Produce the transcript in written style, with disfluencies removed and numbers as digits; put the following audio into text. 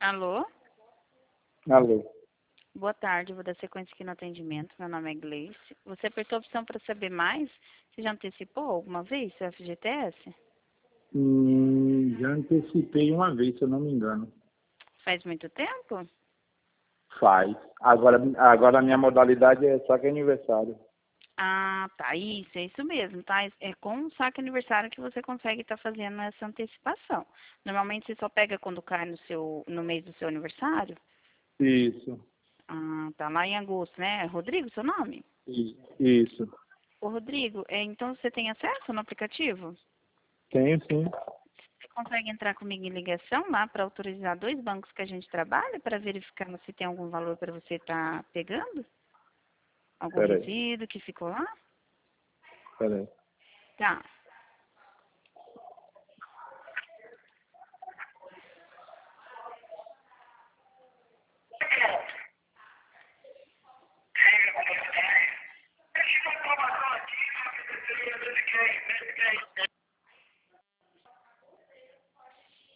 Alô? Alô. Boa tarde, vou dar sequência aqui no atendimento. Meu nome é Gleice. Você apertou a opção para saber mais? Você já antecipou alguma vez seu FGTS? Já antecipei uma vez, se eu não me engano. Faz muito tempo? Faz. Agora a minha modalidade é saque aniversário. Ah, tá. Isso, é isso mesmo, tá? É com o saque aniversário que você consegue estar fazendo essa antecipação. Normalmente você só pega quando cai no mês do seu aniversário? Isso. Ah, tá. Lá em agosto, né? Rodrigo, seu nome? Isso. Ô, Rodrigo, então você tem acesso no aplicativo? Tenho sim. Você consegue entrar comigo em ligação lá para autorizar 2 bancos que a gente trabalha para verificar se tem algum valor para você estar pegando? Algum Peraí. resíduo que ficou lá? Peraí. Tá.